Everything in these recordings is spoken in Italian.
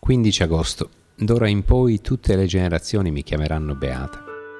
15 agosto. D'ora in poi tutte le generazioni mi chiameranno beata.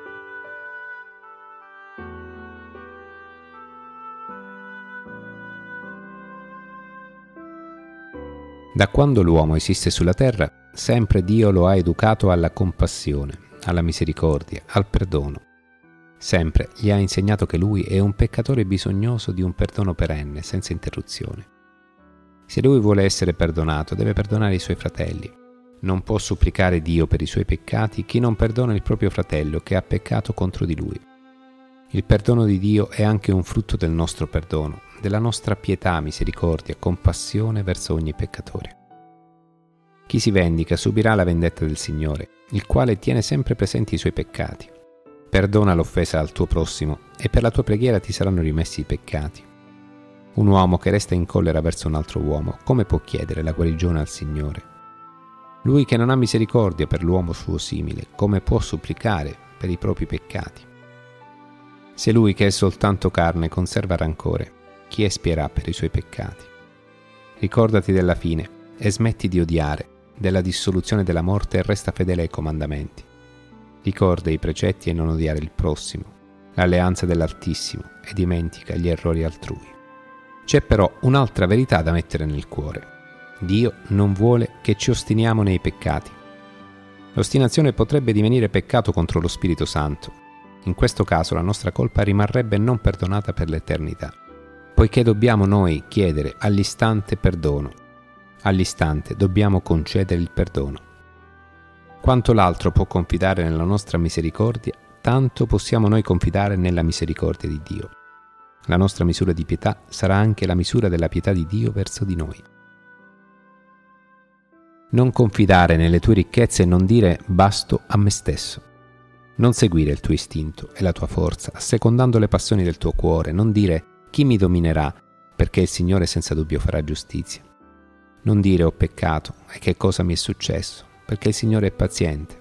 Da quando l'uomo esiste sulla terra, sempre Dio lo ha educato alla compassione, alla misericordia, al perdono. Sempre gli ha insegnato che lui è un peccatore bisognoso di un perdono perenne, senza interruzione. Se lui vuole essere perdonato, deve perdonare i suoi fratelli. Non può supplicare Dio per i suoi peccati chi non perdona il proprio fratello che ha peccato contro di lui. Il perdono di Dio è anche un frutto del nostro perdono, della nostra pietà, misericordia, compassione verso ogni peccatore. Chi si vendica subirà la vendetta del Signore, il quale tiene sempre presenti i suoi peccati. Perdona l'offesa al tuo prossimo e per la tua preghiera ti saranno rimessi i peccati. Un uomo che resta in collera verso un altro uomo, come può chiedere la guarigione al Signore? Lui che non ha misericordia per l'uomo suo simile, come può supplicare per i propri peccati? Se lui che è soltanto carne conserva rancore, chi espierà per i suoi peccati? Ricordati della fine e smetti di odiare, della dissoluzione della morte e resta fedele ai comandamenti. Ricorda i precetti e non odiare il prossimo, l'alleanza dell'Altissimo e dimentica gli errori altrui. C'è però un'altra verità da mettere nel cuore. Dio non vuole che ci ostiniamo nei peccati. L'ostinazione potrebbe divenire peccato contro lo Spirito Santo. In questo caso la nostra colpa rimarrebbe non perdonata per l'eternità, poiché dobbiamo noi chiedere all'istante perdono. All'istante dobbiamo concedere il perdono. Quanto l'altro può confidare nella nostra misericordia, tanto possiamo noi confidare nella misericordia di Dio. La nostra misura di pietà sarà anche la misura della pietà di Dio verso di noi. Non confidare nelle tue ricchezze e non dire basto a me stesso. Non seguire il tuo istinto e la tua forza, assecondando le passioni del tuo cuore. Non dire chi mi dominerà, perché il Signore senza dubbio farà giustizia. Non dire ho peccato e che cosa mi è successo, perché il Signore è paziente.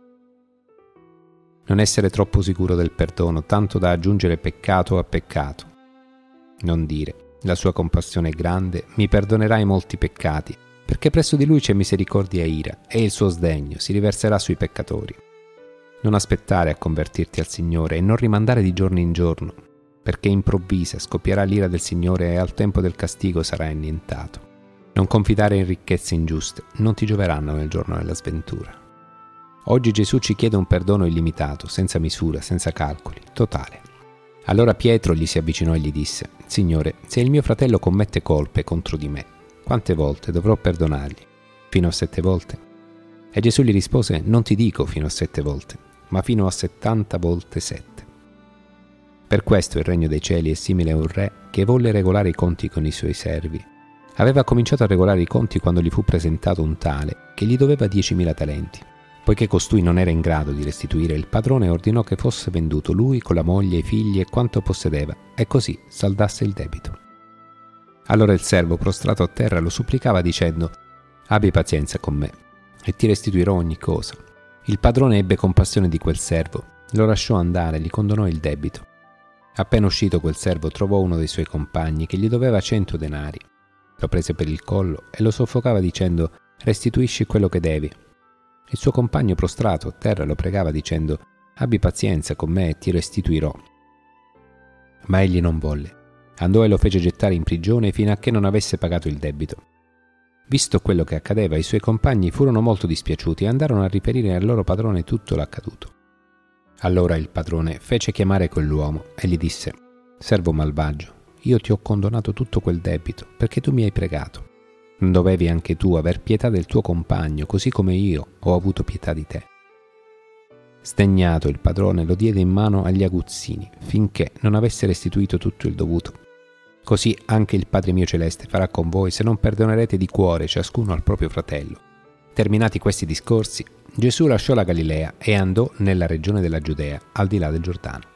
Non essere troppo sicuro del perdono, tanto da aggiungere peccato a peccato. Non dire la sua compassione è grande, mi perdonerai molti peccati, perché presso di lui c'è misericordia e ira, e il suo sdegno si riverserà sui peccatori. Non aspettare a convertirti al Signore e non rimandare di giorno in giorno, perché improvvisa scoppierà l'ira del Signore e al tempo del castigo sarai annientato. Non confidare in ricchezze ingiuste, non ti gioveranno nel giorno della sventura. Oggi Gesù ci chiede un perdono illimitato, senza misura, senza calcoli, totale. Allora Pietro gli si avvicinò e gli disse: Signore, se il mio fratello commette colpe contro di me, quante volte dovrò perdonargli? Fino a 7 volte? E Gesù gli rispose: non ti dico fino a 7 volte, ma fino a 70 volte 7. Per questo il regno dei cieli è simile a un re che volle regolare i conti con i suoi servi. Aveva cominciato a regolare i conti quando gli fu presentato un tale che gli doveva 10.000 talenti. Poiché costui non era in grado di restituire, il padrone ordinò che fosse venduto lui con la moglie, i figli e quanto possedeva, e così saldasse il debito. Allora il servo, prostrato a terra, lo supplicava dicendo: abbi pazienza con me, e ti restituirò ogni cosa. Il padrone ebbe compassione di quel servo, lo lasciò andare e gli condonò il debito. Appena uscito quel servo trovò uno dei suoi compagni che gli doveva 100 denari. Lo prese per il collo e lo soffocava dicendo: restituisci quello che devi. Il suo compagno prostrato a terra lo pregava dicendo: abbi pazienza con me e ti restituirò. Ma egli non volle. Andò e lo fece gettare in prigione fino a che non avesse pagato il debito. Visto quello che accadeva, i suoi compagni furono molto dispiaciuti e andarono a riferire al loro padrone tutto l'accaduto. Allora il padrone fece chiamare quell'uomo e gli disse: servo malvagio, io ti ho condonato tutto quel debito perché tu mi hai pregato. Non dovevi anche tu aver pietà del tuo compagno, così come io ho avuto pietà di te? Sdegnato il padrone lo diede in mano agli aguzzini, finché non avesse restituito tutto il dovuto. Così anche il Padre mio celeste farà con voi se non perdonerete di cuore ciascuno al proprio fratello. Terminati questi discorsi, Gesù lasciò la Galilea e andò nella regione della Giudea, al di là del Giordano.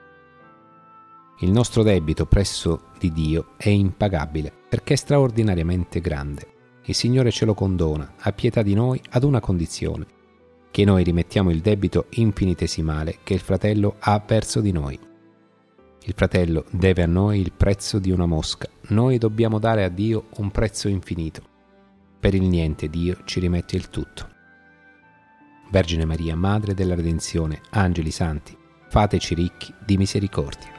Il nostro debito presso di Dio è impagabile perché è straordinariamente grande. Il Signore ce lo condona, ha pietà di noi ad una condizione: che noi rimettiamo il debito infinitesimale che il fratello ha verso di noi. Il fratello deve a noi il prezzo di una mosca, noi dobbiamo dare a Dio un prezzo infinito. Per il niente Dio ci rimette il tutto. Vergine Maria, Madre della Redenzione, angeli santi, fateci ricchi di misericordia.